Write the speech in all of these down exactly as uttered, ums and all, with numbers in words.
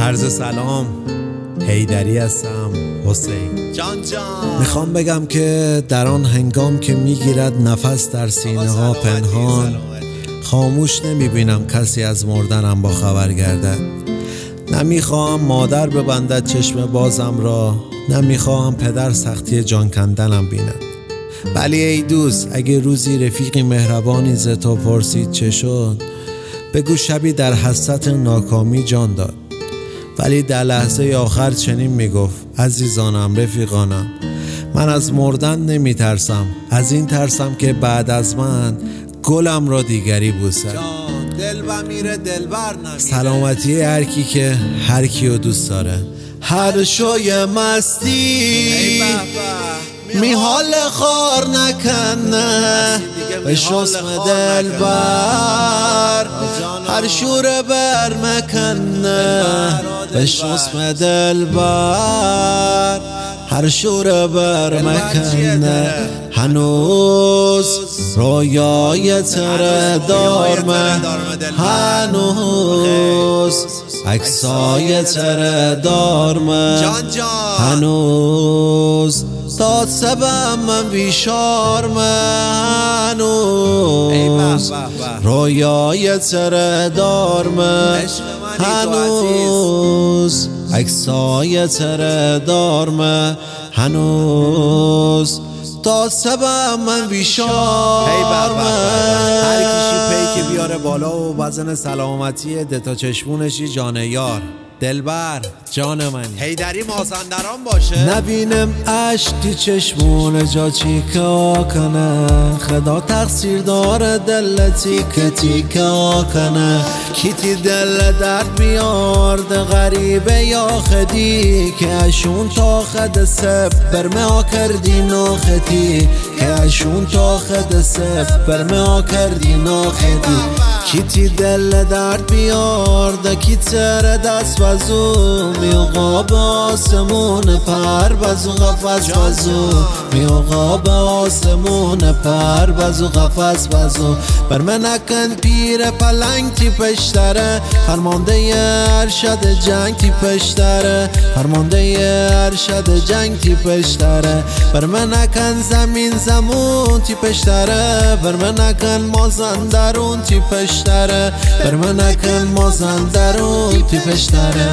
عرض سلام، حیدری هستم. حسین جان جان میخوام بگم که در آن هنگام که میگیرد نفس در سینه ها پنهان، خاموش نمیبینم کسی از مردنم با خبر گردد. نمیخواهم مادر ببندد چشم بازم را، نمیخواهم پدر سختی جان کندنم بیند. ولی ای دوست، اگه روزی رفیقی مهربانی ز تو پرسید چه شد، بگو شبی در حسرت ناکامی جان داد. ولی در لحظه آخر چنین میگفت: عزیزانم، رفیقانم، من از مردن نمی ترسم، از این ترسم که بعد از من گلم را دیگری بوسد. دل و میره دلبر نمیره. سلامتی هر کی که هر کیو دوست داره. هر شوی مستی می حال خار نکنه، به شسم دلبر هر شور بر مکنه، به شسم دلبر هر شور بر مکنه. هنوز رویای تره دارمه، هنوز عکسای تره دارمه، هنوز داد سبم من بیشارمه، هنوز رویای تره دارمه، هنوز عکسای تره دارمه، هنوز تا سبب من بیشارمه. هر کشی پیک بیاره بالا و وزن سلامتی دتا چشمونشی جان یار. دلبر جان منی، حیدری مازندران باشه. نبینم عشقی چشمون جا چیکا کنه، خدا تقصیر داره دل تیک تیکا کنه. کیتی دل درد بیارد غریبه یا خدی، که اشون تا خد سب برمه ها کردی ناخدی، که اشون تا خد سب برمه ها کردی ناخدی. کیتی دل درد بیارد کی تر دست بزو، میوقا به آسمون پر بزو قفص بزو، میوقا به آسمون پر بزو قفص بزو. بر من نکن پیر پلنگ تی پشتره، فرمانده ارشد جنگ تی پشتره، فرمانده ارشد جنگ تی پشتره. بر من نکن زمین زمون تی پشتره، بر من نکن مازندرون تی پشتره، بر من نکن مازندرون تی پشتره.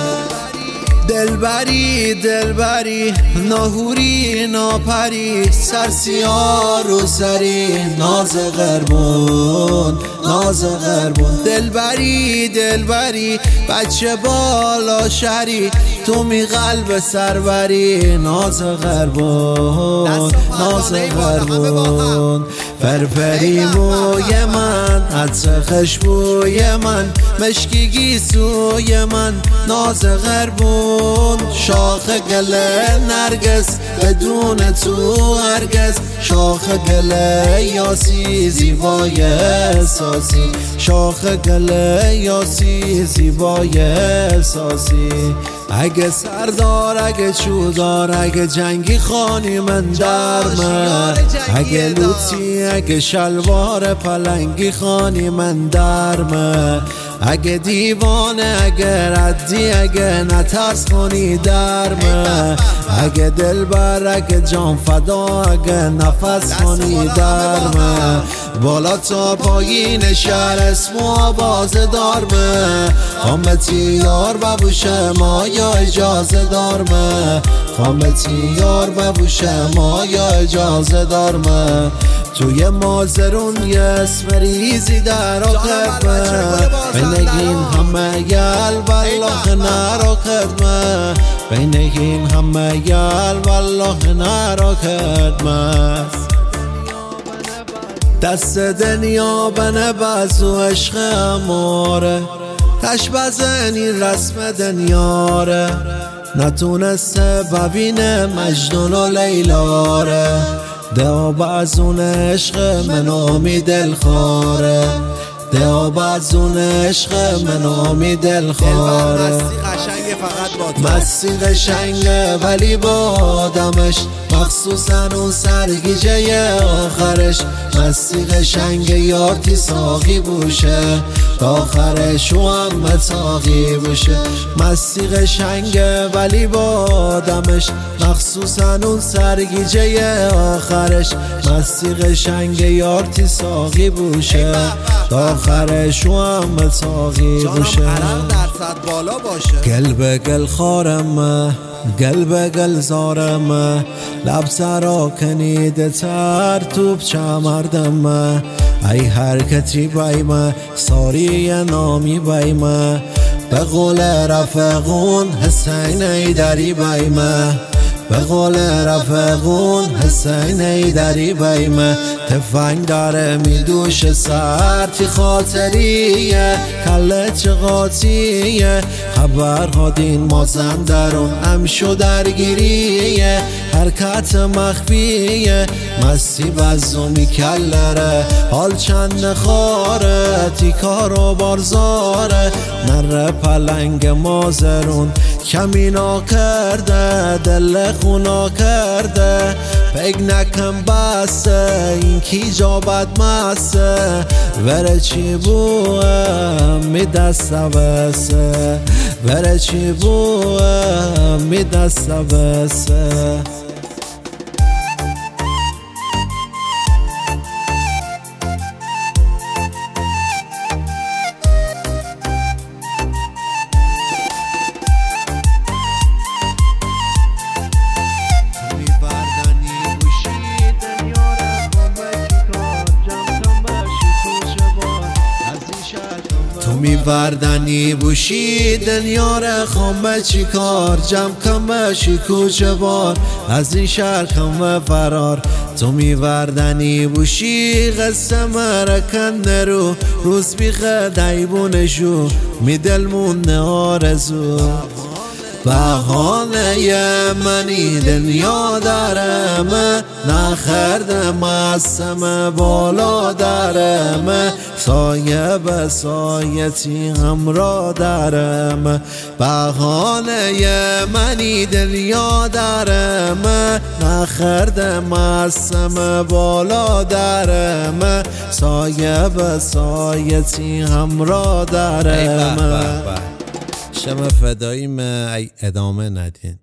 دلبری دلبری ناهوری ناپری، سرسیار و سری ناز غربون ناز غربون. دلبری دلبری بچه بالا شری، تو می قلب سروری ناز غربون ناز غربون. فرفری موی من عطر خشبوی من، مشکی گیسوی من ناز غربون. شاخ گل نرگس بدون تو هرگز، شاخ گل یاسی زیبای احساسی، شاخ گل یاسی زیبای احساسی. اگه سردار اگه چودار اگه جنگی خانی من درمه، اگه لوتی اگه شلوار پلنگی خانی من درمه. اگه دیوانه اگه ردی اگه نترس خونی درمه، اگه دلبر اگه جان فدا اگه نفس خونی درمه. بالا تا پایین شهر اسم و آواز دارمه، خامتی یار ببوشه ما یا اجازه دارمه، خامتی یار ببوشه ما یا اجازه دارمه. توی مازرون یه اسم ریزی در آقبه، بین این همه گل والله نرا کدمه، بین این همه گل والله نرا کدمه. دست دنیا بنه بزو عشق اماره، تش بزنی رسم دنیاره، نتونسته ببینه مجنون و لیلاره. ده بازون عشق من امید دل خاره، دیاب از اون عشق منامی دل خاره. مستی قشنگه فقط با تو، مستی قشنگه ولی با آدمش، مخصوصا اون سرگیجه آخرش. مستی قشنگه یارتی ساقی بوشه، تا آخرش او هم متاقی بوشه. مستی قشنگه ولی با آدمش، مخصوصا اون سرگیجه آخرش. مستی قشنگه یارتی ساقی بوشه، تا آخرش او هم متاقی بوشه. جانم درصد بالا باشه. گل به گل خارم، گل به گل زارم، لب سرا کنیده تر توب چمردم. ای حرکتی بایم ساری نامی بایم، به قول رفقون حسین ایدری بایم، به قول رفقون حسین ایدری بایم. تفنگ داره میدوش سر تی خاطریه، کله چه قاطیه. خبرها دین مازندران امشو درگیریه، حرکت مخفیه. مستی بزومی کلره حال چند نخاره، تی کارو بارزاره. نره پلنگ مازرون کمینا کرده، دل خونا کرده. فکر نکن بسته این کی جا بد مسته، وره چی بوه می دسته بسه، وره چی بوه می دسته بسه. تو میوردنی بوشی دنیار خامه چی کار، جمع کن بشی کوچه بار از این شهر کن و فرار. تو میوردنی بوشی قصه مرکن نرو، روز بیخه دیبونشو می دل مونه آرزو. بهانه منی دنیا درمه، نخردم اسم بالا درمه. سایه به سایتی همراه درمه، بهانه منی دنیا درمه. نخردم اسم بالا درمه، سایه به سایتی همراه درمه. شم فداییم ادامه ندین.